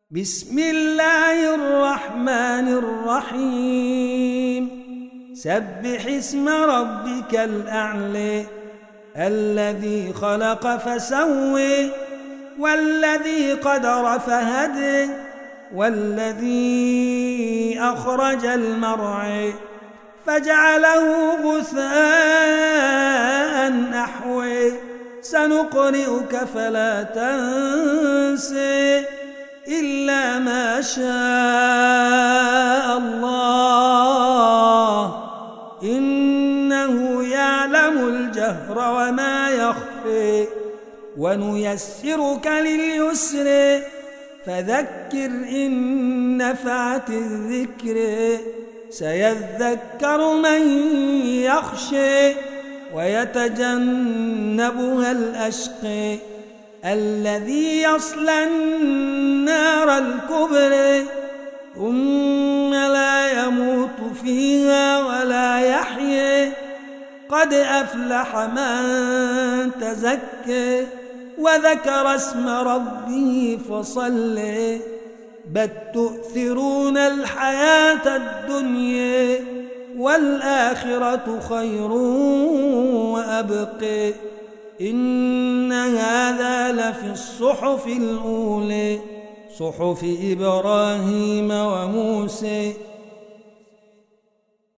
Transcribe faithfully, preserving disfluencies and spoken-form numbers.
بسم الله الرحمن الرحيم سبح اسم ربك الأعلى الذي خلق فسوى والذي قدر فهدى والذي أخرج المرعى فجعله غثاء أحوى سنقرئك فلا تنسى إلا ما شاء الله إنه يعلم الجهر وما يخفى ونيسرك لليسر فذكر إن نفعت الذكر سيذكر من يخشى ويتجنبها الأشقى الذي يصلى النار الكبرى ثم لا يموت فيها ولا يحيى قد أفلح من تزكى وذكر اسم ربه فصلى بل تؤثرون الحياة الدنيا والآخرة خير وأبقى إن هذا لفي الصحف الأولى صحف إبراهيم وموسى